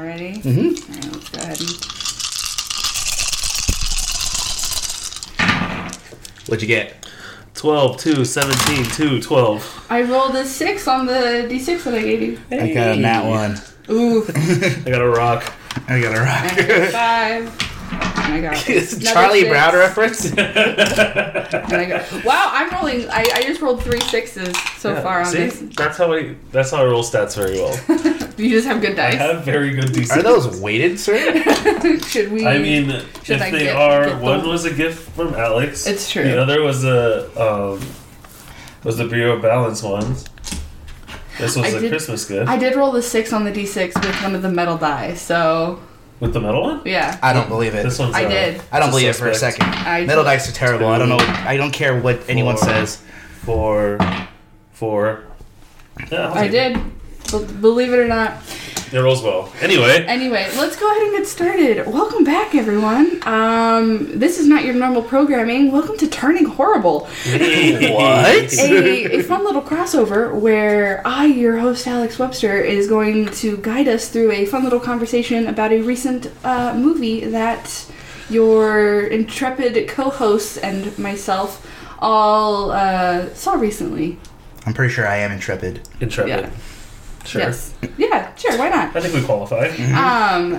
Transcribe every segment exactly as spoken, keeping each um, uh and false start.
ready? Mm-hmm. All right, let's go ahead and... What'd you get? twelve, two, seventeen, two, twelve. I rolled a six on the d six that I gave you. I got a nat one. Ooh. I got a rock. I got a I rock. got a five. And I got It's a another Charlie six. Brown reference? And I got, wow, I'm rolling. I, I just rolled three sixes so Yeah, far on see? this. That's how I. That's how I roll stats very well. You just have good I dice. have very good D six. Are those weighted, sir? Should we? I mean, Should if I they get- are, get one them? was a gift from Alex. It's true. The other was a um, was the Bureau Balance ones. This was I a did- Christmas gift I did roll the six on the d six with one of the metal die, so with the metal one. yeah. I don't believe it. This one's. I uh, did. I don't it's a believe it for a suspect. second. I Metal did. dice are terrible. I don't know. I don't care what anyone Four. says. Four, four. Yeah, I'll I take it. did. Be- believe it or not. It rolls well. Anyway, Anyway, let's go ahead and get started. Welcome back, everyone. Um, this is not your normal programming. Welcome to Turning Horrible, What? a, a fun little crossover where I, your host Alex Webster, is going to guide us through a fun little conversation about a recent uh, movie that your intrepid co-hosts and myself all uh, saw recently. I'm pretty sure I am intrepid. intrepid. Yeah. Sure. Yes. Yeah, sure, why not? I think we qualify. Um,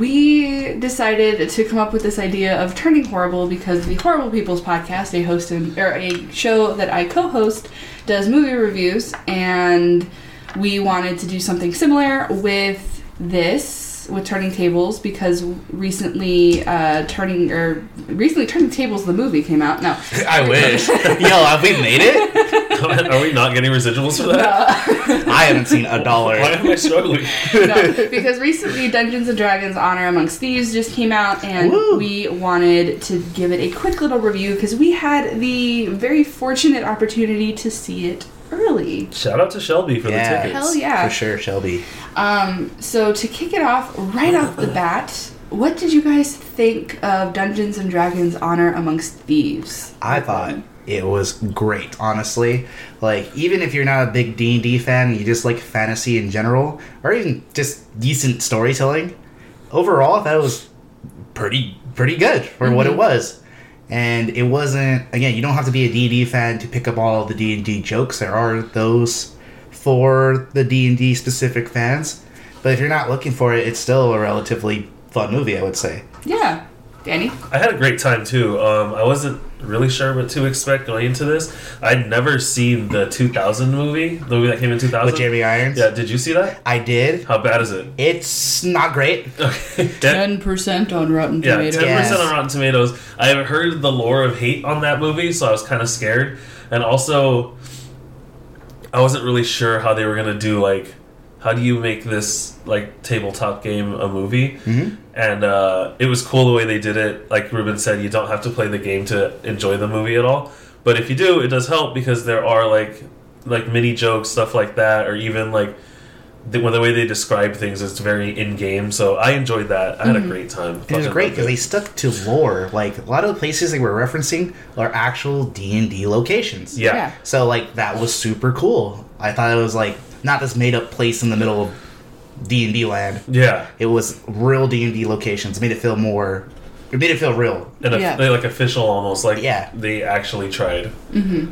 we decided to come up with this idea of Turning Horrible because the Horrible People's podcast, a host and, or a show that I co-host, does movie reviews, and we wanted to do something similar with this, with Turning Tables, because recently, uh, Turning or recently Turning Tables the movie came out. No, I wish. Yo, have we made it? Are we not getting residuals for that? I haven't seen a dollar. Why am I struggling? no, because recently Dungeons and Dragons Honor Amongst Thieves just came out, and Woo. we wanted to give it a quick little review because we had the very fortunate opportunity to see it early. Shout out to Shelby for Yeah. the tickets. Hell yeah. For sure, Shelby. Um, so to kick it off right off the bat, what did you guys think of Dungeons and Dragons Honor Amongst Thieves? I thought it was great, honestly. Like, even if you're not a big D and D fan, you just like fantasy in general, or even just decent storytelling, overall, I thought it was pretty pretty good for what it was. And it wasn't, again, you don't have to be a D and D fan to pick up all the D and D jokes. There are those for the D and D specific fans. But if you're not looking for it, it's still a relatively fun movie, I would say. Yeah. Danny? I had a great time too. Um, I wasn't really sure what to expect going into this. I'd never seen the two thousand movie, the movie that came in two thousand. With Jeremy Irons? Yeah, did you see that? I did. How bad is it? It's not great. Okay. ten percent on Rotten Yeah, Tomatoes. ten percent Yes. on Rotten Tomatoes. I have heard the lore of hate on that movie, so I was kind of scared. And also, I wasn't really sure how they were going to do, like, how do you make this, like, tabletop game a movie? Mm-hmm. And uh, it was cool the way they did it. Like Ruben said, you don't have to play the game to enjoy the movie at all. But if you do, it does help because there are, like, like mini jokes, stuff like that, or even, like, the, the way they describe things is very in-game. So I enjoyed that. I had Mm-hmm. a great time. It was Fucking great loved because it. they stuck to lore. Like, a lot of the places they were referencing are actual D and D locations. Yeah. Yeah. So, like, that was super cool. I thought it was, like, not this made-up place in the middle of D and D land. Yeah. It was real D and D locations. It made it feel more... It made it feel real. And Yeah. a, they like official almost. Like, Yeah. they actually tried. Uh,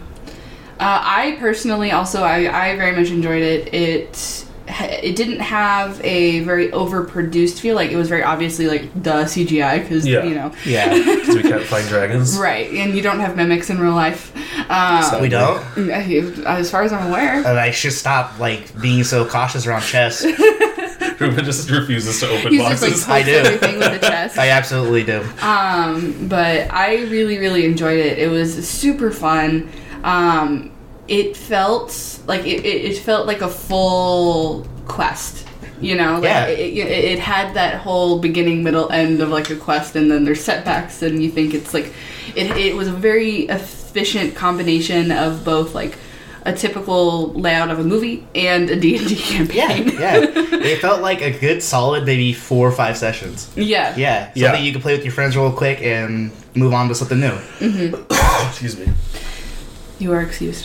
I personally also I, I very much enjoyed it. It it didn't have a very overproduced feel. Like it was very obviously like duh C G I because Yeah. you know Yeah. Because we can't find dragons. right, and you don't have mimics in real life. Um, We don't? as far as I'm aware. And I should stop, like, being so cautious around chess. Ruben just refuses to open He's just like boxes. I pokes do. everything with the chest. I absolutely do. Um, but I really, really enjoyed it. It was super fun. Um, it felt like it, it, it felt like a full quest. You know, like Yeah. it, it, it had that whole beginning, middle, end of like a quest, and then there's setbacks, and you think it's like it. It was a very efficient combination of both like a typical layout of a movie and a D and D Yeah, campaign. yeah. It felt like a good, solid, maybe four or five sessions. yeah, Yeah, something Yeah. you could play with your friends real quick and move on to something new. Excuse me. You are excused.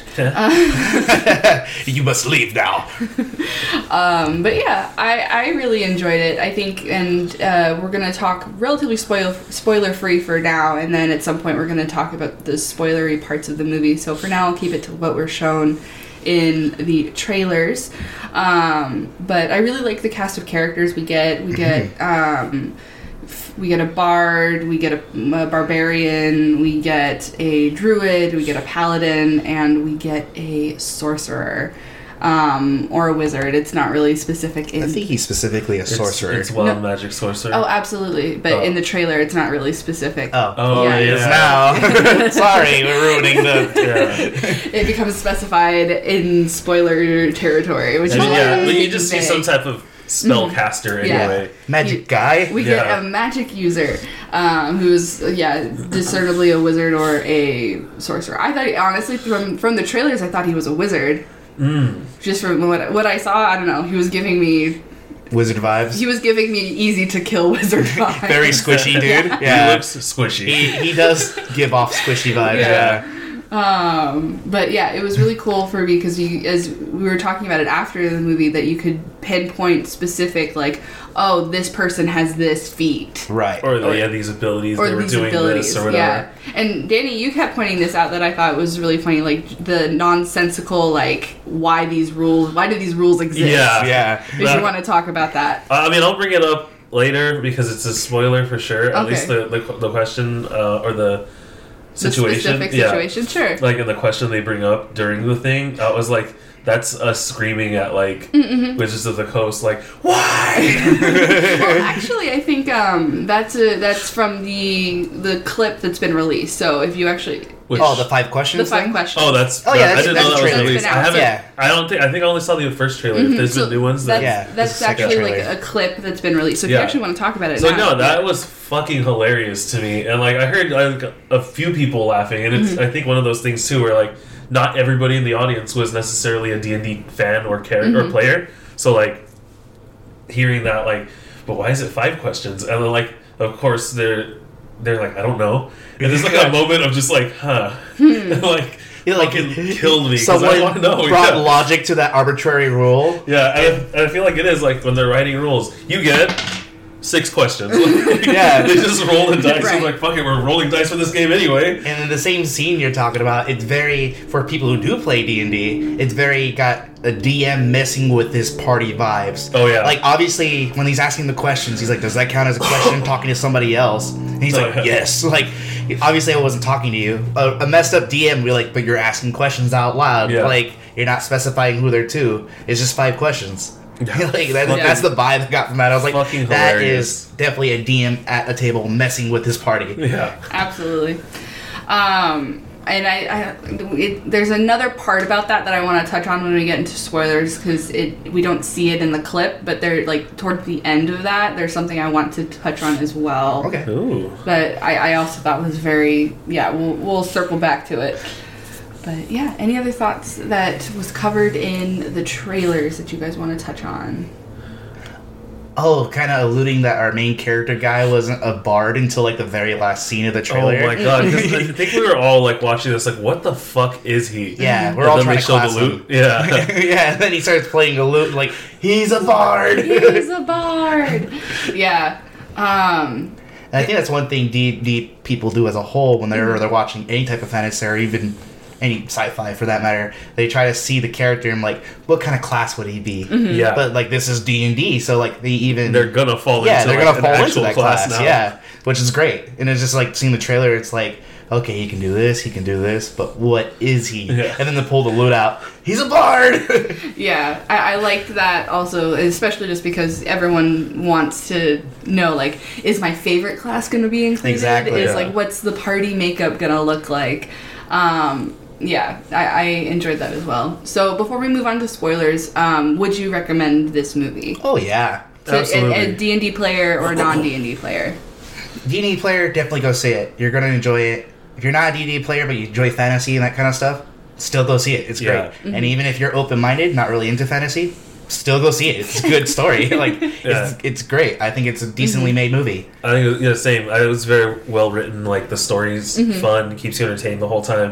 You must leave now. Um, but yeah, I, I really enjoyed it. I think, and uh, we're going to talk relatively spoil, spoiler-free for now, and then at some point we're going to talk about the spoilery parts of the movie. So for now, I'll keep it to what we're shown in the trailers. Um, but I really like the cast of characters we get. We get... Um, We get a bard, we get a, a barbarian, we get a druid, we get a paladin, and we get a sorcerer. Um, or a wizard. It's not really specific in... I think he's specifically a sorcerer. It's, it's wild No. magic sorcerer. Oh, absolutely. But Oh. in the trailer, it's not really specific. Oh, Oh, Yeah. it is yeah. now. Sorry, we're ruining the... Yeah. It becomes specified in spoiler territory, which And is yeah, really but you just see vague. some type of spellcaster Yeah. anyway. Magic guy? We Yeah. get a magic user um, who's, yeah, discernibly a wizard or a sorcerer. I thought, honestly, from from the trailers, I thought he was a wizard. Mm. Just from what, what I saw, I don't know. He was giving me Wizard vibes? he was giving me easy to kill wizard vibes. Very squishy, dude. Yeah. He Yeah. looks squishy. He, he does give off squishy vibes, Yeah. yeah. Um, but yeah, it was really cool for me because you, as we were talking about it after the movie, that you could pinpoint specific, like, oh, this person has this feat. Right. or they had these abilities, Or they were these doing abilities, this or whatever. yeah. And Danny, you kept pointing this out that I thought was really funny, like the nonsensical, like why these rules, why do these rules exist? Yeah. Yeah. If you want to talk about that, I mean, I'll bring it up later because it's a spoiler for sure. At Okay. least the the, the question uh, or the situation, the specific yeah. situation, sure. Like in the question they bring up during the thing, I was like, that's us screaming at like Mm-hmm. Wizards of the Coast, like why? Well, actually, I think um, that's a, that's from the the clip that's been released. So if you actually Which- Oh, the five questions the five thing? questions. Oh, that's Oh, yeah, I that's- didn't that's know that was trailer. released. That's I been haven't. out. I don't think. I think I only saw the first trailer. If there's So been new ones, That's, then Yeah, that's it's the second actually like trailer. a clip that's been released. So if Yeah. you actually want to talk about it, So now, no, that was fucking hilarious to me, and like I heard like a few people laughing, and it's Mm-hmm. I think one of those things too, where like not everybody in the audience was necessarily a D and D fan or character Mm-hmm. or player, so like hearing that like, but why is it five questions? And then like of course they're they're like I don't know, and there's like a moment of just like huh, Hmm. like. Yeah, like fucking killed me because Someone I want to know. brought yeah. logic to that arbitrary rule. Yeah, and I, and I feel like it is like when they're writing rules, you get six questions. Yeah. they just roll the dice. Right. It's like fuck it, we're rolling dice for this game anyway. And in the same scene you're talking about, it's very, for people who do play D and D, it's very got a D M messing with his party vibes. Oh, yeah. Like, obviously, when he's asking the questions, he's like, does that count as a question talking to somebody else? And he's Oh, like, yeah. yes. Like, obviously I wasn't talking to you. A, a messed up D M, we're like, but you're asking questions out loud. Yeah. Like, you're not specifying who they're to. It's just five questions. like that, Yeah. That's the vibe I got from that. I was like, Fucking that hilarious. is definitely a D M at a table messing with his party. Yeah. Absolutely. Um, and I, I it, there's another part about that that I want to touch on when we get into spoilers because it we don't see it in the clip, but they're like toward the end of that. There's something I want to touch on as well. Okay. Ooh. But I, I also thought was very yeah. We'll we'll circle back to it. But yeah, any other thoughts that was covered in the trailers that you guys want to touch on? Oh, kind of alluding that our main character guy wasn't a bard until like the very last scene of the trailer. Oh my god! 'Cause I think we were all like watching this, like, what the fuck is he? Yeah, we're And all then trying they to show class the loot. him. Yeah. yeah, and then he starts playing the lute like he's a bard. He's a bard. Yeah. Um, And I think that's one thing D and D people do as a whole when they're they're watching any type of fantasy or even any sci-fi for that matter. They try to see the character and like, what kind of class would he be? Yeah. But like this is D and D, so like they even They're gonna fall yeah into they're like, gonna an fall into actual that class, class, now. yeah, which is great. And it's just like seeing the trailer, it's like, okay, he can do this, he can do this, but what is he? Yeah. And then they pull the loot out. He's a bard. Yeah, I, I liked that also, especially just because everyone wants to know, like, is my favorite class going to be included? Exactly, Is, yeah. like, what's the party makeup going to look like? Um, yeah, I, I enjoyed that as well. So before we move on to spoilers, um, would you recommend this movie Oh yeah. to Absolutely. a, a D and D player or non-D and D player? D and D player, definitely go see it. You're gonna enjoy it. If you're not a D and D player but you enjoy fantasy and that kind of stuff, still go see it. It's Yeah. great. And even if you're open-minded, not really into fantasy, still go see it. It's a good story. like Yeah. it's, it's great. I think it's a decently made movie. I think it was, yeah, same. I- It was very well written. Like the story's Mm-hmm. fun, keeps you entertained the whole time.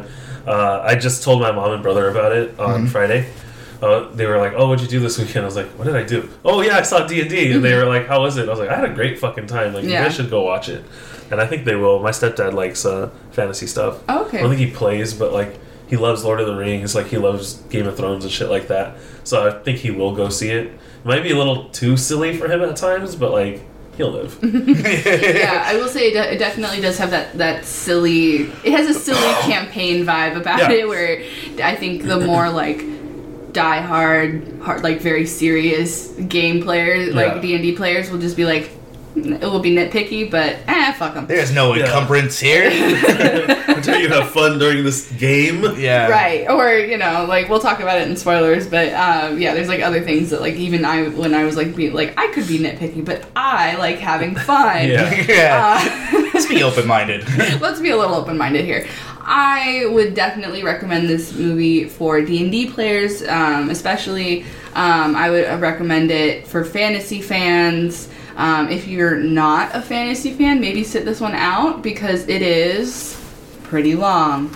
Uh, I just told my mom and brother about it on Mm-hmm. Friday. Uh, they were like, "Oh, what'd you do this weekend?" I was like, "What did I do?" "Oh yeah, I saw D and D." And they were like, "How was it?" I was like, "I had a great fucking time. Like, Yeah. you guys should go watch it." And I think they will. My stepdad likes uh, fantasy stuff. Oh, okay. I don't think he plays, but like he loves Lord of the Rings. Like he loves Game of Thrones and shit like that. So I think he will go see it. It might be a little too silly for him at times, but like he'll live. Yeah, I will say it, de- it definitely does have that, that silly. It has a silly campaign vibe about Yeah. it, where I think the more like die hard, hard like very serious game players, Yeah. like D and D players, will just be like, it will be nitpicky, but eh, fuck them. There's no Yeah. encumbrance here. Until you have fun during this game. Yeah. Right, or you know, like we'll talk about it in spoilers, but um, yeah, there's like other things that like even I when I was like being like I could be nitpicky, but I like having fun. Yeah. Yeah. Uh, Let's be open-minded. let's be a little open-minded here. I would definitely recommend this movie for D and D players, um, especially. Um, I would recommend it for fantasy fans. Um, if you're not a fantasy fan, maybe sit this one out because it is pretty long.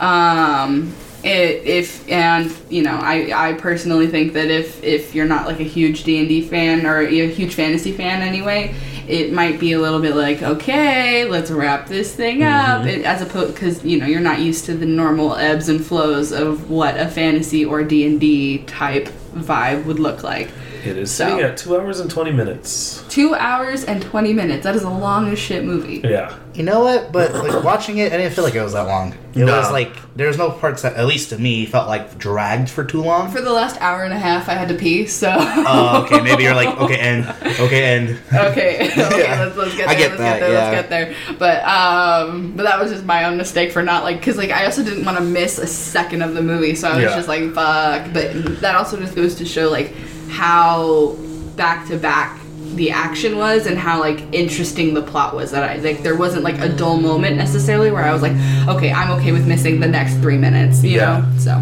Um, it, if and you know, I, I personally think that if if you're not like a huge D and D fan or a huge fantasy fan anyway, it might be a little bit like, okay, let's wrap this thing up, it, as opposed because you know you're not used to the normal ebbs and flows of what a fantasy or D and D type vibe would look like. It is So- sitting at two hours and twenty minutes. Two hours and twenty minutes. That is a long as shit movie. Yeah. You know what? But like watching it, I didn't feel like it was that long. It No. was like there was no parts that, at least to me, felt like dragged for too long. For the last hour and a half, I had to pee. So. Oh, okay. Maybe you're like, okay, end. Okay, end. Okay, okay, Yeah. let's, let's get there. I get let's that, get there. yeah. Let's get there. But um, but that was just my own mistake for not like, cause like I also didn't want to miss a second of the movie, so I was Yeah. just like, fuck. But that also just goes to show like how back to back the action was and how like interesting the plot was. That I like there wasn't like a dull moment necessarily where I was like, okay, I'm okay with missing the next three minutes. You Yeah. know, so.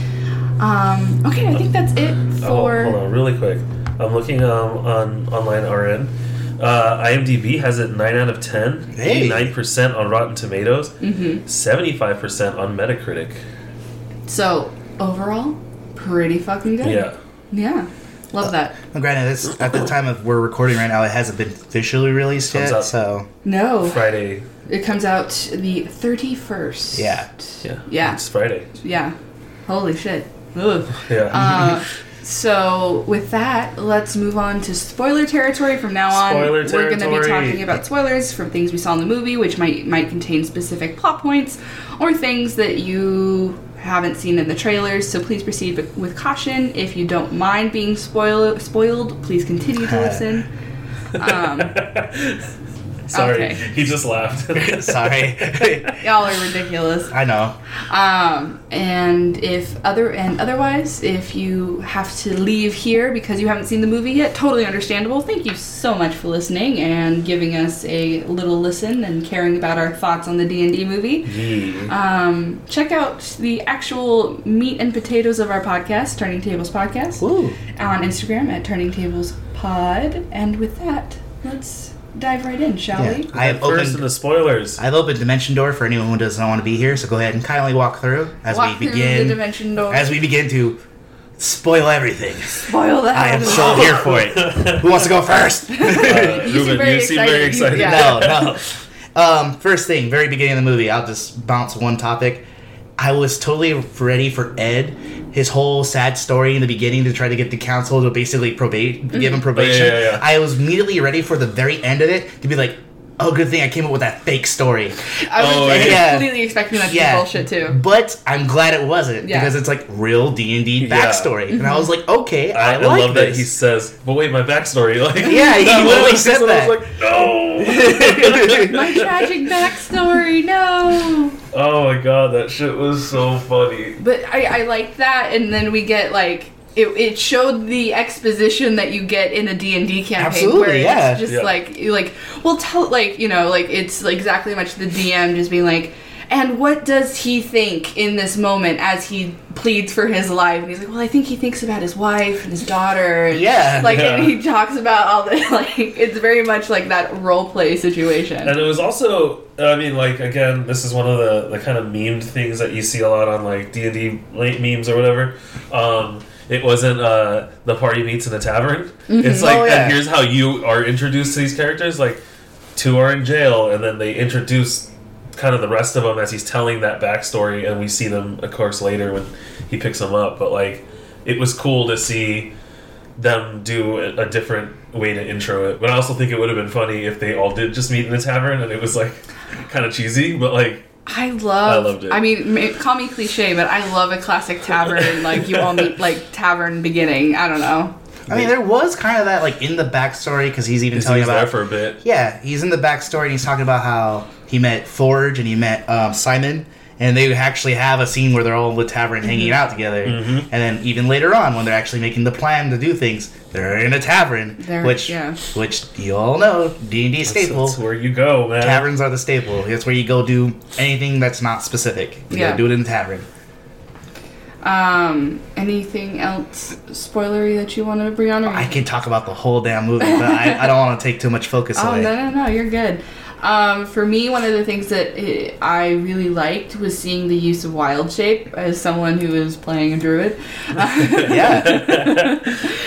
Um, okay, I think that's it for. Oh, hold on, really quick. I'm looking um, on online R N. Uh, IMDb has it nine out of ten, Hey. eighty-nine percent on Rotten Tomatoes, Mhm. seventy-five percent on Metacritic. So overall, pretty fucking good. Yeah. Yeah. Love that. Well, granted, this at the time of we're recording right now, it hasn't been officially released Comes yet. out. So No. Friday. It comes out the thirty-first. yeah. Yeah. Yeah. It's Friday. Yeah. Holy shit. Ugh. Yeah. Uh, so with that, let's move on to spoiler territory from now on. Spoiler We're going to be territory. talking about spoilers from things we saw in the movie, which might might contain specific plot points or things that you haven't seen in the trailers. So please proceed with, with caution. If you don't mind being spoil, spoiled, please continue to listen. Um, Sorry, okay. he just laughed. Sorry. y'all are ridiculous. I know. Um, and if other and otherwise, if you have to leave here because you haven't seen the movie yet, totally understandable. Thank you so much for listening and giving us a little listen and caring about our thoughts on the D and D movie. Yeah. Um, check out the actual meat and potatoes of our podcast, Turning Tables Podcast, Woo. on Instagram at Turning Tables Pod. And with that, let's dive right in, shall Yeah. we? I have First in opened. the spoilers. I've opened Dimension Door for anyone who doesn't want to be here. So go ahead and kindly walk through as Walk we through the begin. dimension door. As we begin to spoil everything. Spoil that. I am so here for it. Who wants to go first? Uh, You seem Ruben, very you seem very excited. excited. Yeah. No, no. Um, first thing, very beginning of the movie, I'll just bounce one topic. I was totally ready for Ed, his whole sad story in the beginning to try to get the council to basically probate, give him probation. Oh, yeah, yeah, yeah. I was immediately ready for the very end of it to be like, oh, good thing I came up with that fake story. I was Oh, like, yeah. completely expecting that to Yeah. be bullshit too. But I'm glad it wasn't Yeah. because it's like real D and D Yeah. backstory, and I was like, okay, I, I, I like love this. that he says, "But wait, my backstory." Like, Yeah, he that literally one said scene, I that. was like, no. My tragic backstory, no. Oh my god, that shit was so funny. But I, I like that, and then we get like it. It showed the exposition that you get in a D and D campaign, Absolutely, where it's yeah. just Yeah. like you like, well, tell like you know like it's like exactly much the D M just being like. And what does he think in this moment as he pleads for his life? And he's like, well, I think he thinks about his wife and his daughter. And Yeah. Like, Yeah. and he talks about all the, like, it's very much like that role play situation. And it was also, I mean, like, again, this is one of the, the kind of memed things that you see a lot on, like, D and D memes or whatever. Um, it wasn't uh, the party meets in a tavern. Mm-hmm. It's like, Oh, yeah. and here's how you are introduced to these characters. Like, two are in jail, and then they introduce kind of the rest of them as he's telling that backstory, and we see them, of course, later when he picks them up. But, like, it was cool to see them do a, a different way to intro it. But I also think it would have been funny if they all did just meet in a tavern, and it was, like, kind of cheesy, but, like, I love. I loved it. I mean, ma- call me cliche, but I love a classic tavern. Like you all meet like tavern beginning. I don't know. I mean, there was kind of that, like, in the backstory, because he's even he telling was there about... for a bit. Yeah, he's in the backstory, and he's talking about how he met Forge, and he met um, Simon, and they actually have a scene where they're all in the tavern Mm-hmm. hanging out together. Mhm. And then even later on, when they're actually making the plan to do things, they're in a tavern, They're- which, yeah. which you all know, D and D That's, staple. that's where you go, man. Taverns are the staple. That's where you go do anything that's not specific. You Yeah. gotta do it in a tavern. Um, anything else spoilery that you want to bring on? Or I can talk about the whole damn movie, but I, I don't want to take too much focus Oh away. no no no! You're good. Um, for me, one of the things that eh, I really liked was seeing the use of wild shape as someone who is playing a druid. Yeah.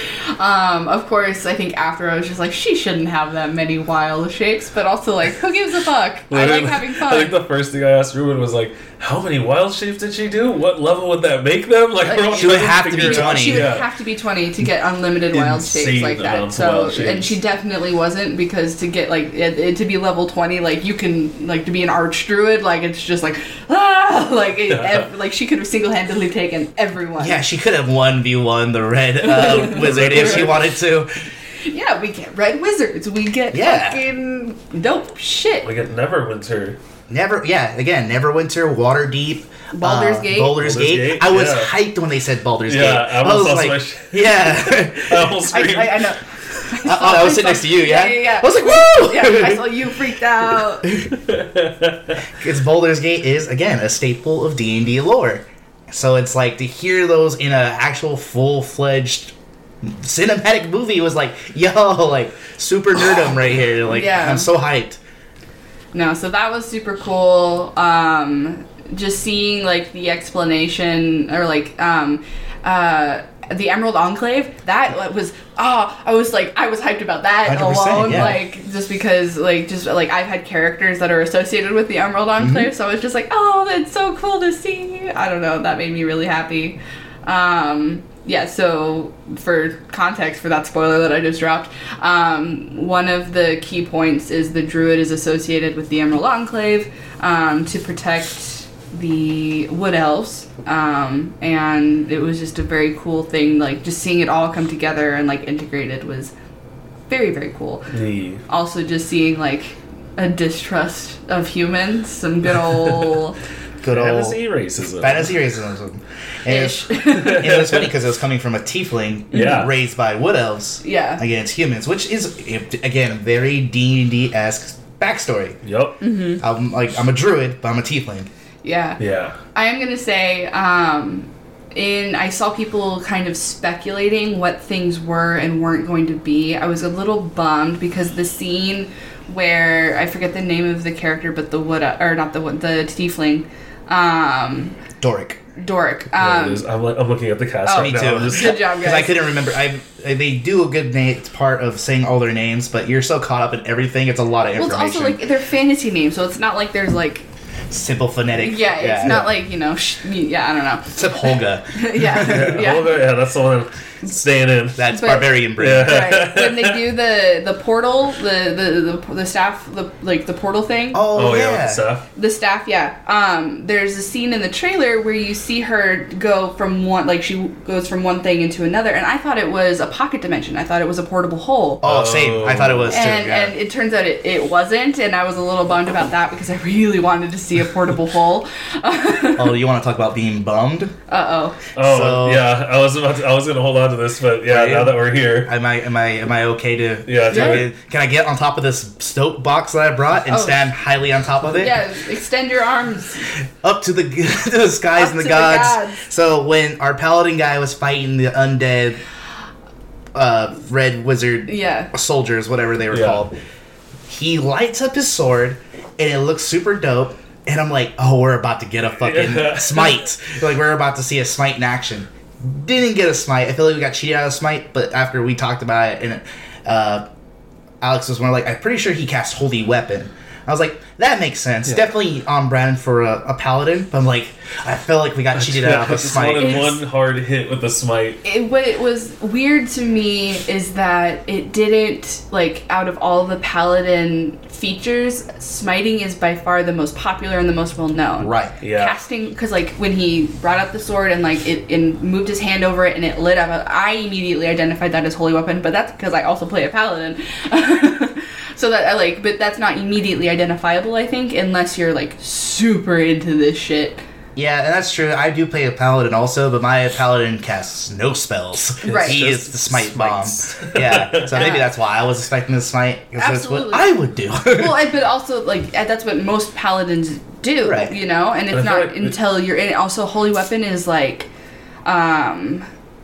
Um, of course, I think after I was just like, she shouldn't have that many wild shapes, but also like, who gives a fuck? I like having fun. I think the first thing I asked Ruben was like, "How many wild shapes did she do? What level would that make them?" Like, Like, we're all she would trying have to figure be it out. twenty. She would Yeah. have to be twenty to get unlimited wild Insane shapes like that. amounts of So, wild shapes. and she definitely wasn't, because to get like it, it- to be level twenty, like you can like to be an arch druid, like it's just like ah, like it, ev- like she could have single handedly taken everyone. Yeah, she could have one v one the red uh, wizard if she wanted to. Yeah, we get red wizards. We get Yeah. fucking dope shit. We get Neverwinter. Never, yeah, again, Neverwinter, Waterdeep, Baldur's uh, Gate. Baldur's, Baldur's Gate. Gate, I was yeah. hyped when they said Baldur's Yeah, Gate. I almost was saw like, some- yeah. I almost I, screamed. I, I know. I, I was sitting next to you, yeah. Yeah, yeah, yeah. I was like, woo! Yeah, I saw you freaked out. Because Baldur's Gate is, again, a staple of D and D lore. So it's like to hear those in an actual full-fledged cinematic movie was like, yo, like super nerdum right here. Like, Yeah. I'm so hyped. No, so that was super cool. Um, just seeing like the explanation or like um, uh, the Emerald Enclave. That was oh, I was like I was hyped about that one hundred percent, alone. yeah. Like just because like just like I've had characters that are associated with the Emerald Mm-hmm. Enclave, so I was just like, oh, that's so cool to see. I don't know, that made me really happy. Um, yeah, so for context for that spoiler that I just dropped, um, one of the key points is the druid is associated with the Emerald Enclave um, to protect the wood elves, um, and it was just a very cool thing. Like just seeing it all come together and like integrated was very very cool. Yeah. Also, just seeing like a distrust of humans, some good old Good old Fantasy racism. fantasy racism. And, ish. it, and it was funny because it was coming from a tiefling Yeah. raised by wood elves Yeah. against humans, which is, again, very D and D-esque backstory. Yup. Mm-hmm. I'm like, I'm a druid, but I'm a tiefling. Yeah. Yeah. I am gonna say, um, in I saw people kind of speculating what things were and weren't going to be. I was a little bummed because the scene where I forget the name of the character, but the wood or not the wood, the tiefling, um, Doric. Doric. Yeah, it Um, is. I'm, like, I'm looking at the cast Oh, right me now. too. I'm just, good job, Because I guys. couldn't remember. I they do a good na- part of saying all their names, but you're so caught up in everything. It's a lot of Well, it's information. also like they're fantasy names, so it's not like there's like Simple phonetic. yeah, it's not like you know sh- yeah, I don't know. Except Holga. yeah, yeah, yeah. Olga, yeah, that's the one staying in. That's But- barbarian brain. Yeah. Right. When they do the the portal, the the the, the staff, the like the portal thing. Oh, Oh, yeah, with yeah. the staff. The staff, yeah. Um, there's a scene in the trailer where you see her go from one, like she goes from one thing into another, and I thought it was a pocket dimension. I thought it was a portable hole. Oh, same. I thought it was too. and yeah. and it turns out it, it wasn't, and I was a little bummed about that because I really wanted to see a portable hole. oh, you want to talk about being bummed? Uh oh. Oh, So- yeah. I was about to, I was going to hold on onto this, but yeah, Right. now that we're here, Am I am I am I okay to? Yeah, Can, I yeah. get, can I get on top of this soap box that I brought and Oh. stand highly on top of it? Yeah, extend your arms. Up to the to the skies Up and the to the gods. gods. So when our paladin guy was fighting the undead uh, red wizard Yeah. soldiers, whatever they were Yeah. called, he lights up his sword and it looks super dope. And I'm like, oh, we're about to get a fucking Yeah. smite. Like we're about to see a smite in action. Didn't get a smite. I feel like we got cheated out of smite, but after we talked about it, and uh, Alex was more like, I'm pretty sure he cast Holy Weapon. I was like, that makes sense. Yeah. Definitely on brand for a, a paladin. But I'm like, I feel like we got cheated out of a just smite. wanted It's- one hard hit with the smite. It, what it was weird to me is that it didn't, like, out of all the paladin features, smiting is by far the most popular and the most well known. Right. Yeah. Casting, because like when he brought up the sword and like it and moved his hand over it and it lit up, I immediately identified that as holy weapon. But that's because I also play a paladin, so that I like. But that's not immediately identifiable, I think, unless you're like super into this shit. Yeah, and that's true. I do play a paladin also, but my paladin casts no spells. Right. He Just is the smite smites. bomb. Yeah, so maybe Yeah. that's why I was expecting the smite, because that's what Absolutely. I would do. Well, I, but also like uh, that's what most paladins do, Right. you know. And it's I feel not like- until you're in. Also, holy weapon is like, um,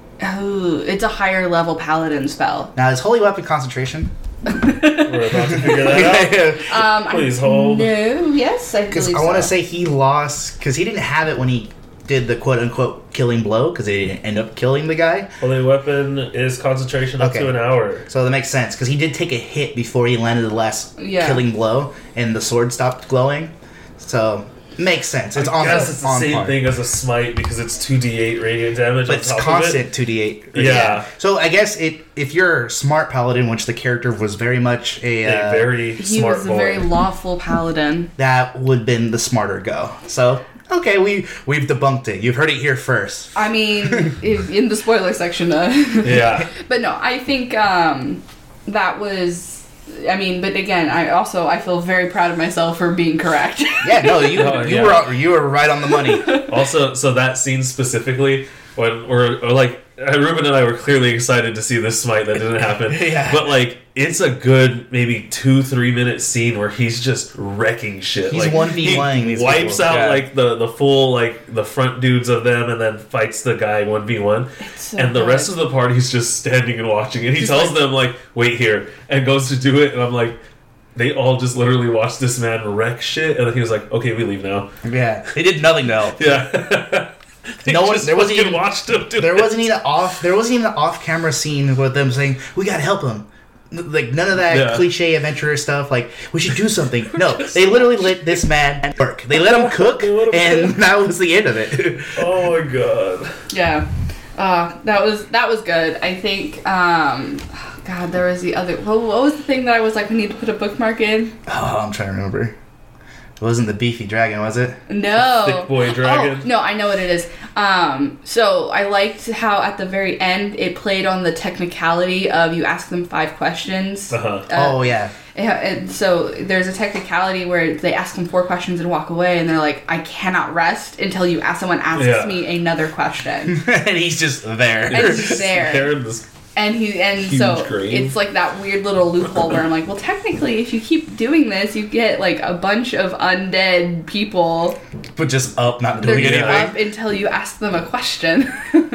oh, it's a higher level paladin spell. Now, is Holy Weapon concentration? We're about to figure that out. Um, Please I, hold. No, yes, I Because believe I want to so. say he lost, because he didn't have it when he did the quote-unquote killing blow, because he didn't end up killing the guy. Holy weapon is concentration up Okay. to an hour. So that makes sense, because he did take a hit before he landed the last Yeah. killing blow, and the sword stopped glowing. So, makes sense. It's I on guess it's the on same par. thing as a smite because it's two d eight radiant damage But on it's top constant of two d eight. Yeah. So I guess it if you're a smart paladin, which the character was very much a, it. A uh, very he smart was a boy. very lawful paladin. that would have been the smarter go. So okay, we we've debunked it. You've heard it here first. I mean, if, in the spoiler section. Uh, Yeah. But no, I think um, that was. I mean, but again, I also I feel very proud of myself for being correct. Yeah, no, you Oh, you yeah. were you were right on the money. Also, so that scene specifically, when we're or like uh, Ruben and I were clearly excited to see this smite that didn't happen. Yeah. But like, it's a good maybe two three minute scene where he's just wrecking shit. He's like, one v one-ing he these wipes people. out Yeah. like the the full like the front dudes of them, and then fights the guy one v one. so And the good. rest of the party's just standing and watching. And he Just tells like- them like, "Wait here," and goes to do it. And I'm like. They all just literally watched this man wreck shit, and then he was like, "Okay, we leave now." Yeah, they did nothing though. Yeah. They No one- just there wasn't fucking even- watched him do There it. wasn't even an off. There wasn't even an off-camera scene with them saying we gotta help him. N- Like none of that Yeah. cliche adventurer stuff. Like we should do something. No, they literally let this man work. They let him cook, They let him and cook. that was the end of it. Oh my god. Yeah, uh, that was that was good. I think. Um, God, there was the other. What, what was the thing that I was like, we need to put a bookmark in? Oh, I'm trying to remember. It wasn't the beefy dragon, was it? No. Thick boy dragon. Oh, no, I know what it is. Um, so I liked how at the very end it played on the technicality of you ask them five questions. Uh-huh. Uh, oh yeah. Yeah, and so there's a technicality where they ask them four questions and walk away, and they're like, "I cannot rest until you ask someone asks Yeah. me another question." And he's just there. And he's there. They're in this- And he and Huge so grave. it's like that weird little loophole where I'm like, well, technically, if you keep doing this, you get like a bunch of undead people. But just up, not They're doing just anything. up until you ask them a question.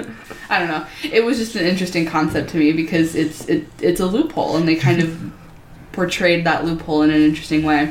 I don't know. It was just an interesting concept to me because it's it, it's a loophole, and they kind of portrayed that loophole in an interesting way.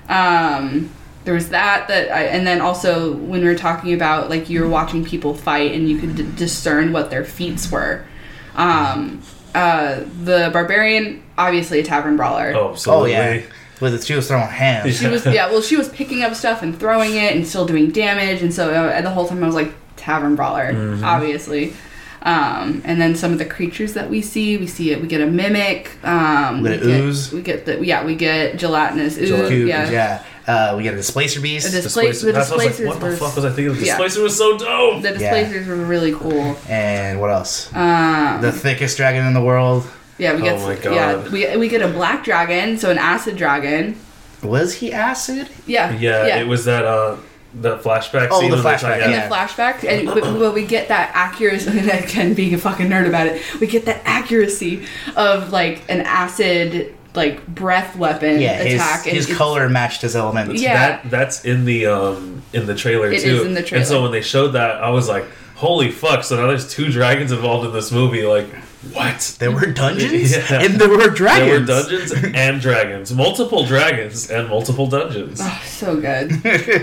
Um, there was that that I, and then also when we were talking about like you were watching people fight and you could d- discern what their feats were. Um, uh, the barbarian, obviously a tavern brawler. Oh, Oh absolutely. yeah. With the she was throwing hands. She was yeah, well, she was picking up stuff and throwing it and still doing damage, and so uh, the whole time I was like tavern brawler, Mhm. obviously. Um, and then some of the creatures that we see, we see it. We get a mimic. Um, We get we an ooze. We get the yeah, we get gelatinous ooze. Cute, Yeah. yeah. Uh, we get a displacer beast. A dis- Displacer- the That's what I was displacers like, what the were- fuck was I thinking? The yeah. displacer was so dope. The displacers were really cool. And what else? Um, The thickest dragon in the world. yeah, we get Oh my God. yeah, we we get a black dragon, so an acid dragon. Was he acid? Yeah, Yeah, yeah. it was that. Uh, the flashback Oh, scene. the when they're flashback, talking- in yeah. the flashback, and but, but we get that accuracy. Again, being a fucking nerd about it, we get that accuracy of like an acid like breath weapon Yeah, his, attack. and his it's- color matched his elements. Yeah. That that's in the um in the trailer It too. is in the trailer. And so when they showed that, I was like, "Holy fuck!" So now there's two dragons involved in this movie. Like, what? There were dungeons Yeah. and there were dragons. There were dungeons and dragons, multiple dragons and multiple dungeons. Oh, so good.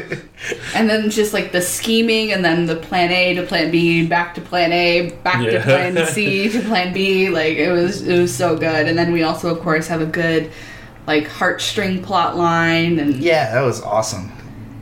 And then just like the scheming, and then the plan A to plan B, back to plan A, back Yeah. to plan C to plan B. Like it was, it was so good. And then we also, of course, have a good like heartstring plot line and Yeah, that was awesome.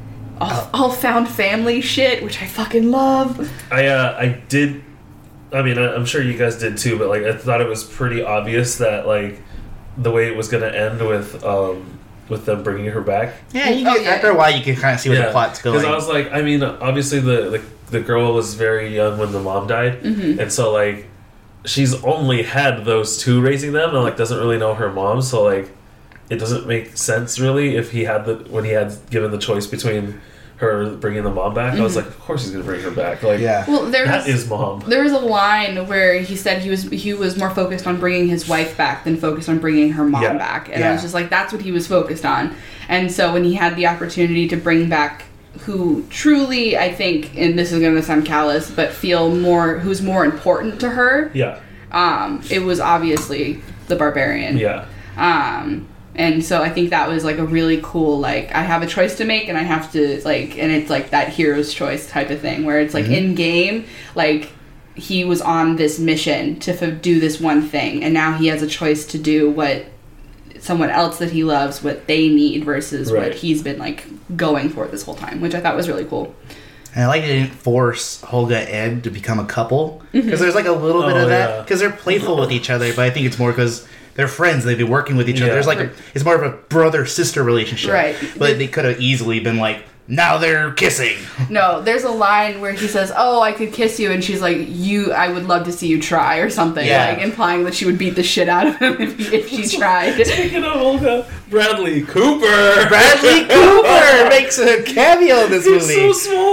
all, all found family shit, which I fucking love. I uh, I did. I mean, I, I'm sure you guys did too, but like I thought it was pretty obvious that like the way it was gonna end with um with them bringing her back. Yeah, you Oh, can, yeah. after a while you can kind of see where the plot's going. Because I was like, I mean, obviously the, the the girl was very young when the mom died, Mm-hmm. and so like she's only had those two raising them, and like doesn't really know her mom, so like it doesn't make sense really if he had the when he had given the choice between her bringing the mom back. I was like, of course he's gonna bring her back. Like, yeah. Well, there that was is mom. there was a line where he said he was he was more focused on bringing his wife back than focused on bringing her mom Yeah. back, and Yeah. I was just like, that's what he was focused on. And so when he had the opportunity to bring back who truly, I think, and this is going to sound callous, but feel more who's more important to her, Yeah, um, it was obviously the barbarian. yeah, Um, and so I think that was like a really cool, like, I have a choice to make and I have to, like, and it's like that hero's choice type of thing where it's like in game, like, he was on this mission to f- do this one thing, and now he has a choice to do what someone else that he loves, what they need versus Right. what he's been, like, going for this whole time, which I thought was really cool. And I like they didn't force Holga and Ed to become a couple. Because there's like a little bit Oh, of that. yeah. Because they're playful with each other, but I think it's more because they're friends. They've been working with each other. Yeah. There's like a, it's more of a brother-sister relationship. Right. But they could have easily been like, now they're kissing. No, there's a line where he says, "Oh, I could kiss you," and she's like, "You, I would love to see you try," or something, Yeah. like implying that she would beat the shit out of him if, if she tried. Speaking of Olga, Bradley Cooper. Bradley Cooper makes a cameo in this He's movie. so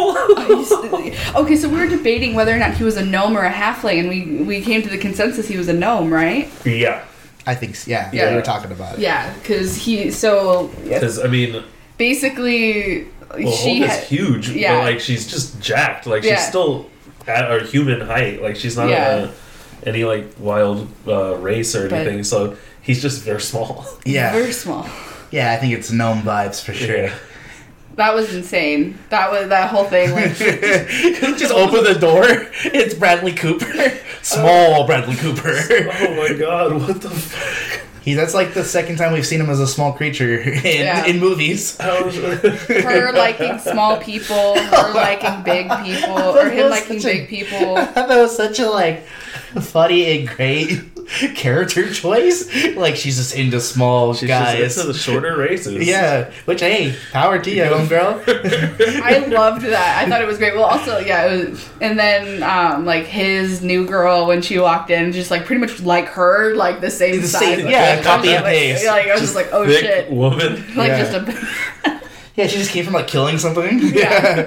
small. Okay, so we were debating whether or not he was a gnome or a halfling, and we we came to the consensus he was a gnome, right? yeah, I think, so, yeah. Yeah. Yeah, we were talking about it. Yeah, because he so because I mean, basically well, she Olga's had, huge, yeah. but like she's just jacked. Like Yeah. she's still at her human height. Like she's not Yeah. a, any like wild uh, race or But- anything. So he's just very small. Yeah. very small. Yeah, I think it's gnome vibes for sure. Yeah. That was insane. That was that whole thing. Like, Just open the door. It's Bradley Cooper. Small Bradley Cooper. Oh my god! What the fuck? He, that's like the second time we've seen him as a small creature in, Yeah. in movies. How is her liking small people, her liking big people, or him liking Such a- big people. I thought that was such a like funny and great character choice. Like she's just into small She's guys. just into the shorter races. Yeah, which hey, power to you, homegirl. I loved that. I thought it was great. Well, also, yeah, it was, and then um, like his new girl when she walked in, just like pretty much like her, like the same The size. same- Like, yeah, I was copy just and like- paste. yeah, like I was just, like, oh Thick shit, woman. like Yeah. just a Yeah, she just came from like killing something. Yeah.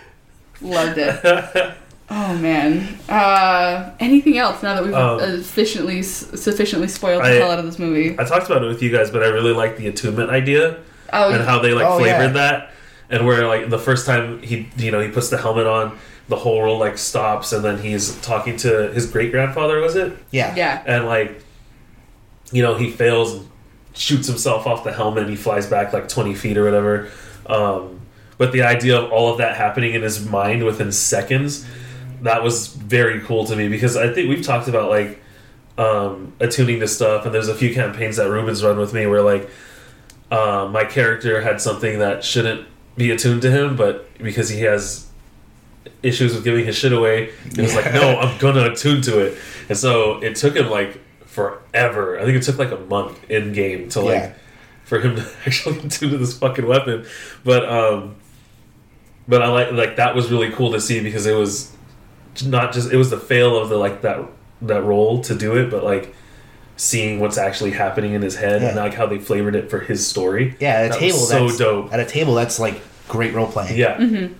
loved it. Oh man. Uh, anything else now that we've Um, sufficiently sufficiently spoiled the I- hell out of this movie? I talked about it with you guys, but I really like the attunement idea Oh, and how they like Oh, flavored yeah. that, and where like the first time he, you know, he puts the helmet on, the whole world like stops, and then he's talking to his great grandfather. Was it? Yeah. yeah. And like, you know, he fails and shoots himself off the helmet. And he flies back like twenty feet or whatever. Um, but the idea of all of that happening in his mind within seconds, that was very cool to me, because I think we've talked about like um, attuning to stuff, and there's a few campaigns that Ruben's run with me where like uh, my character had something that shouldn't be attuned to him, but because he has issues with giving his shit away, it was like, no, I'm gonna attune to it. And so it took him like forever. I think it took like a month in game to like Yeah. for him to actually attune to this fucking weapon. But um but I like like that was really cool to see, because it was not just it was the fail of the like that that role to do it, but like seeing what's actually happening in his head and Yeah. like how they flavored it for his story. Yeah, at a That table was so that's dope. at a table that's like great role playing. Yeah. Mm-hmm.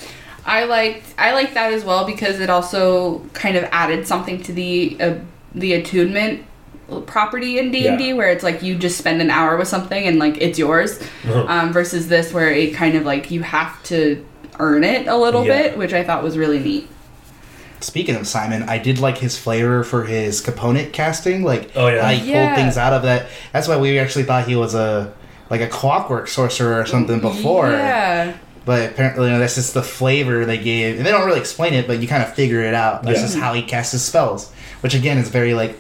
I liked I liked that as well because it also kind of added something to the uh, the attunement property in D and D Yeah. where it's like you just spend an hour with something and like it's yours, Uh-huh. um, versus this where it kind of like you have to earn it a little Yeah. bit, which I thought was really neat. Speaking of Simon, I did like his flavor for his component casting. Like, Oh, yeah. how he Yeah. pulled things out of that. That's why we actually thought he was a like a clockwork sorcerer or something before. Yeah. But apparently, you know, that's just the flavor they gave. And they don't really explain it, but you kind of figure it out. That's Yeah. just how he casts his spells. Which, again, is very, like,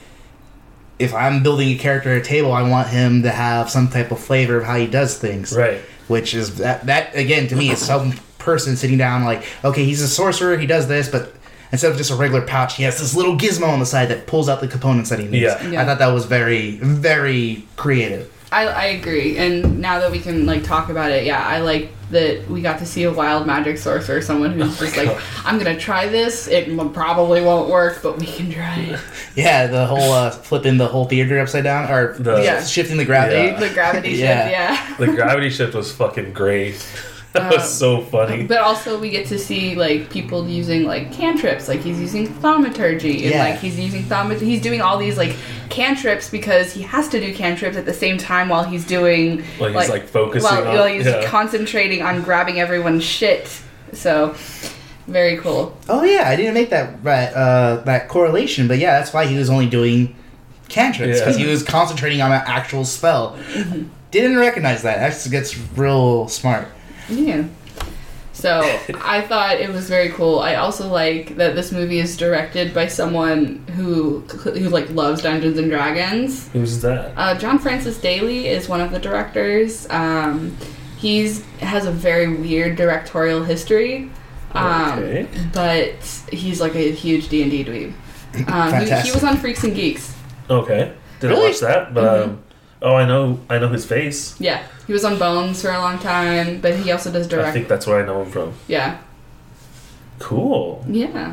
if I'm building a character at a table, I want him to have some type of flavor of how he does things. Right. Which is, that, that again, to me, is some person sitting down like, okay, he's a sorcerer, he does this, but instead of just a regular pouch, he has this little gizmo on the side that pulls out the components that he needs. Yeah. Yeah. I thought that was very, very creative. I, I agree, and now that we can like talk about it, yeah, I like that we got to see a wild magic sorcerer, someone who's just like, I'm gonna try this. It m- probably won't work, but we can try it. Yeah, the whole uh, flipping the whole theater upside down, or The- Yeah. shifting the gravity. Yeah. The gravity shift, Yeah. yeah. The gravity shift was fucking great. That was Um, so funny. But also we get to see like people using like cantrips, like he's using thaumaturgy, and Yeah. like he's using thaumat. He's doing all these like cantrips because he has to do cantrips at the same time while he's doing While he's, like, focusing while, on- while he's yeah. concentrating on grabbing everyone's shit. So very cool. Oh yeah, I didn't make that that uh, that correlation, but yeah, that's why he was only doing cantrips Yeah. because he was concentrating on an actual spell. Didn't recognize that. That gets real smart. Yeah. So I thought it was very cool. I also like that this movie is directed by someone who who like loves Dungeons and Dragons. Who's that? Uh, John Francis Daly is one of the directors. Um, he's has a very weird directorial history, um, Okay. but he's like a huge D and D dweeb. Um, he, he Fantastic. was on Freaks and Geeks. Okay. Didn't Really? watch that, but Mhm. um, oh, I know, I know his face. Yeah, he was on Bones for a long time, but he also does I direct. think that's where I know him from. Yeah, Cool. yeah.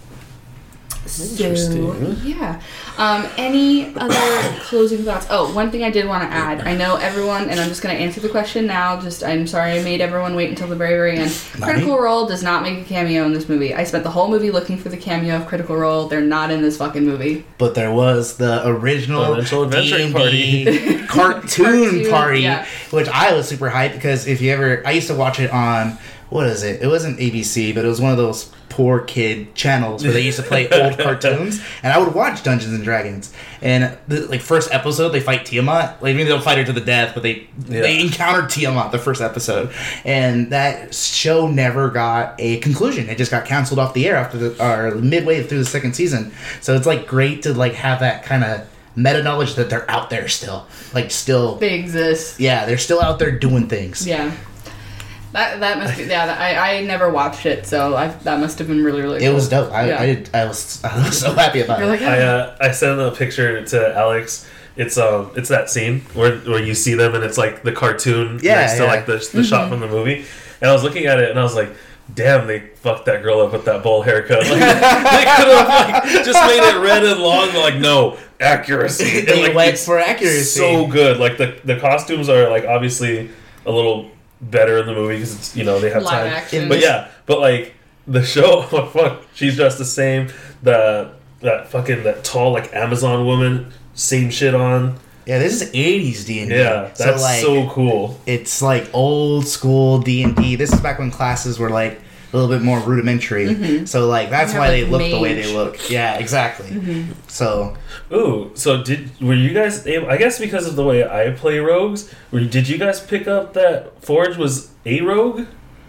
Interesting. So, yeah. Um, any other closing thoughts? Oh, one thing I did want to add. I know everyone, and I'm just going to answer the question now. Just, I'm sorry I made everyone wait until the very, very end. Critical Role does not make a cameo in this movie. I spent the whole movie looking for the cameo of Critical Role. They're not in this fucking movie. But there was the original Original adventuring D and D cartoon, Cartoon, party, yeah. which I was super hyped because if you ever, I used to watch it on, what is it? It wasn't A B C, but it was one of those poor kid channels where they used to play old cartoons, and I would watch Dungeons and Dragons. And the like first episode, they fight Tiamat. Like, I mean, they don't fight her to the death, but they Yeah. they encounter Tiamat the first episode, and that show never got a conclusion. It just got canceled off the air after the or midway through the second season. So it's like great to like have that kind of meta knowledge that they're out there still, like still, They exist. yeah, they're still out there doing things. Yeah. That that must be yeah. That, I I never watched it, so I that must have been really really. It cool. was dope. I, Yeah. I did. I was. I was so happy about You're it. like, I "Ah." uh, I sent a picture to Alex. It's um it's that scene where where you see them and it's like the cartoon Yeah, next to yeah. like the the shot from the movie. And I was looking at it and I was like, damn, they fucked that girl up with that bowl haircut. Like, they could have like just made it red and long, but like no accuracy. They And, like, went it's for accuracy. So good. Like the the costumes are like obviously a little better in the movie because it's you know they have Live time. action. But yeah, but like the show, oh, fuck, she's dressed the same. The that fucking that tall like Amazon woman, same shit on. Yeah, this is eighties D and D. Yeah, that's like, so cool. it's like old school D and D. This is back when classes were like a little bit more rudimentary. So like that's You why have, they like, look the way mage. they look. Yeah, exactly. So Ooh, so did were you guys able? I guess because of the way I play rogues, were, did you guys pick up that Forge was a rogue?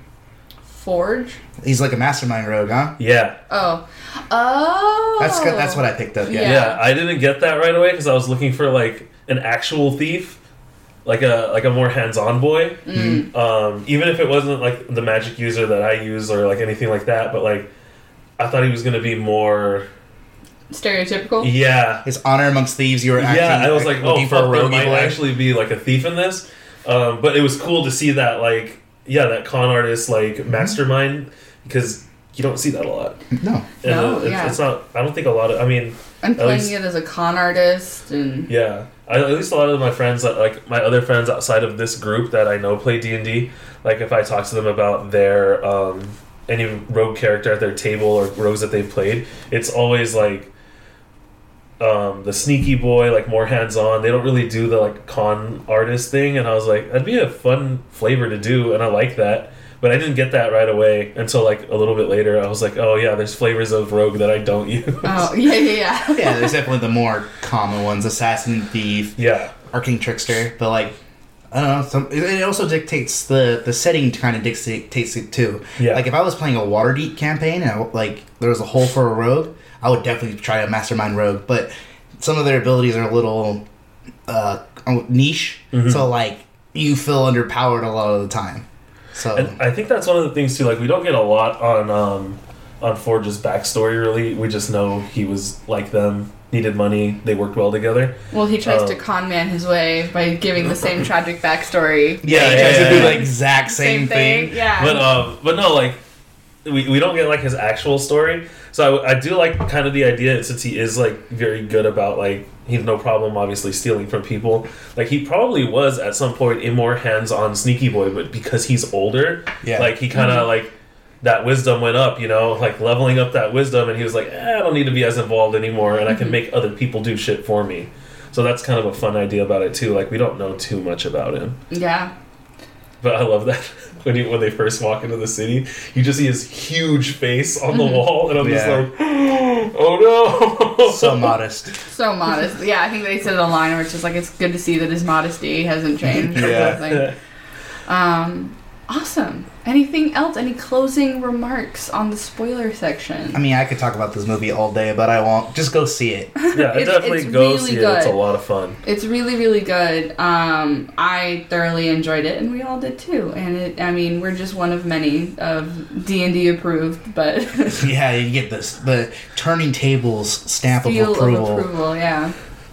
Forge. he's like a mastermind rogue, huh? Yeah. Oh. Oh. That's good. That's what I picked up. Yeah. Yeah. Yeah, I didn't get that right away because I was looking for like an actual thief, like a like a more hands-on boy. Mm. Um, even if it wasn't like the magic user that I use or like anything like that, but like I thought he was gonna be more. Stereotypical. Yeah, His honor amongst thieves. You were actually yeah. I was like, oh, looking for fuck, a there rogue might boy. actually be like a thief in this. Um, but it was cool to see that like yeah, that con artist like Mm-hmm. mastermind because you don't see that a lot. No. No, uh, it's, yeah. it's not. I don't think a lot of. I mean, I'm At playing least- it as a con artist, and yeah. I, at least a lot of my friends, that like my other friends outside of this group that I know play D and D, like if I talk to them about their um, any rogue character at their table or rogues that they've played, it's always like um, the sneaky boy, like more hands on. They don't really do the like con artist thing, and I was like, that'd be a fun flavor to do, and I like that. But I didn't get that right away until like a little bit later. I was like, oh yeah, there's flavors of rogue that I don't use. Oh yeah, yeah, yeah. Yeah, there's definitely the more common ones: assassin, thief, Yeah. arcane trickster. But like, I don't know. Some, it it also dictates the the setting. Kind of dictates it too. Yeah. Like if I was playing a Waterdeep campaign and I, like there was a hole for a rogue, I would definitely try a mastermind rogue. But some of their abilities are a little uh, niche, Mhm. so like you feel underpowered a lot of the time. So And I think that's one of the things too. Like we don't get a lot on um, on Forge's backstory. Really, we just know he was like them, needed money, they worked well together. Well, he tries Um, to con man his way by giving the same tragic backstory. yeah, Yeah, he tries yeah, to do yeah. the exact same, thing. Yeah. But um, but no, like we, we don't get like his actual story. So I, I do like kind of the idea, since he is like very good about like he has no problem obviously stealing from people. Like he probably was at some point a more hands-on sneaky boy, but because he's older, Yeah. like he kind of like that wisdom went up, you know, like leveling up that wisdom, and he was like, eh, I don't need to be as involved anymore, and I can make other people do shit for me. So that's kind of a fun idea about it too. Like we don't know too much about him. yeah. But I love that when he, when they first walk into the city, you just see his huge face on the wall, and I'm just Yeah. like, oh no! So modest. So modest. Yeah, I think they said a line where it's just like it's good to see that his modesty hasn't changed. or Yeah. something. Um, awesome. Anything else? Any closing remarks on the spoiler section? I mean, I could talk about this movie all day, but I won't. Just go see it. Yeah, It's- definitely it's go really see it. It's a good. lot of fun. It's really, really good. Um, I thoroughly enjoyed it, and we all did too. And it, I mean, we're just one of many of D and D approved, but Yeah, you get this the turning tables stamp seal of approval. of approval. Yeah.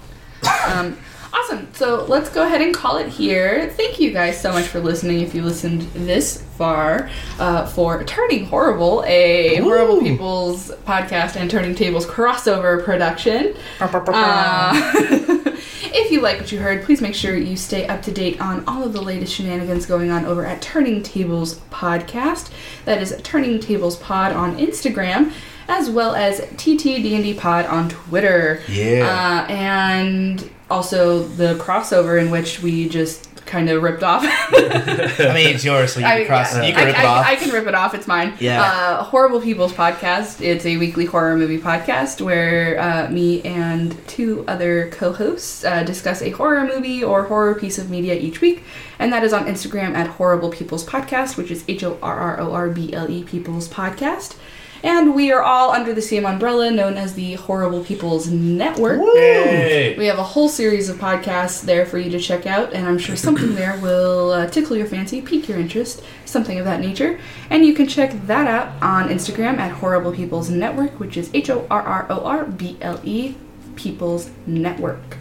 Um, awesome. So let's go ahead and call it here. Thank you guys so much for listening. If you listened this far, uh, for Turning Horrible, a Ooh. Horrible People's podcast and Turning Tables crossover production. Uh, if you like what you heard, please make sure you stay up to date on all of the latest shenanigans going on over at Turning Tables Podcast. That is Turning Tables Pod on Instagram, as well as T T D and D Pod on Twitter. Yeah. Uh, and also the crossover in which we just kind of ripped off. I mean, it's yours, so you can I, cross. yeah, You can I, rip I, it off. I can rip it off. It's mine. Yeah. Uh, Horrible People's Podcast. It's a weekly horror movie podcast where uh, me and two other co-hosts uh, discuss a horror movie or horror piece of media each week, and that is on Instagram at Horrible People's Podcast, which is H O R R O R B L E People's Podcast. And we are all under the same umbrella known as the Horrible People's Network. Yay! We have a whole series of podcasts there for you to check out, and I'm sure something there will uh, tickle your fancy, pique your interest, something of that nature. And you can check that out on Instagram at Horrible People's Network, which is H O R R O R B L E People's Network.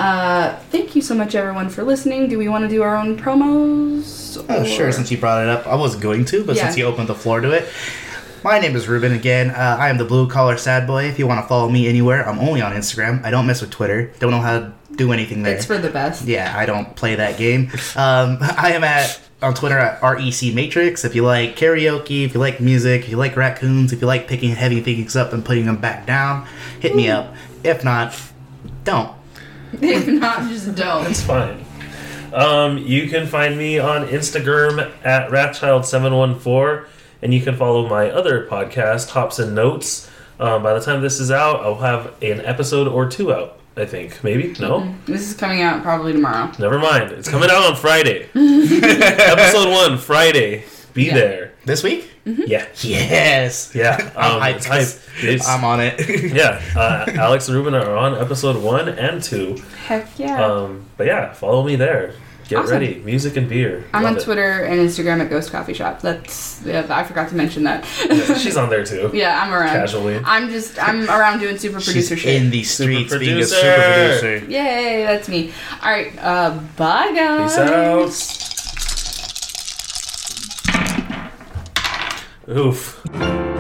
Uh, thank you so much, everyone, for listening. Do we want to do our own promos? Oh, sure, or- since you brought it up. I wasn't going to, but Yeah. since you opened the floor to it. My name is Ruben again. Uh, I am the blue collar sad boy. If you want to follow me anywhere, I'm only on Instagram. I don't mess with Twitter. Don't know how to do anything there. It's for the best. Yeah, I don't play that game. Um, I am at on Twitter at R E C Matrix. If you like karaoke, if you like music, if you like raccoons, if you like picking heavy things up and putting them back down, hit me up. If not, don't. If not, just don't. It's fine. Um, you can find me on Instagram at Wrathchild seven one four, and you can follow my other podcast, Hops and Notes. Um, by the time this is out, I'll have an episode or two out, I think. Maybe? No? This is coming out probably tomorrow. Never mind. It's coming out on Friday. Episode one, Friday. Be Yeah. there. This week? Yeah. Yes. Yeah. Um, I'm it's hyped. hype. 'cause It's, I'm on it. yeah. Uh, Alex and Ruben are on episode one and two. Heck yeah. Um, but yeah, follow me there. Get Awesome. ready. Music and beer. I'm Love on it. Twitter and Instagram at Ghost Coffee Shop. That's yeah, I forgot to mention that. Yeah, she's on there too. Yeah, I'm around. Casually. I'm just I'm around doing super She's producer shit. in the streets Super being a producer. super producer. Yay, that's me. All right, uh, bye guys. Peace out. Oof.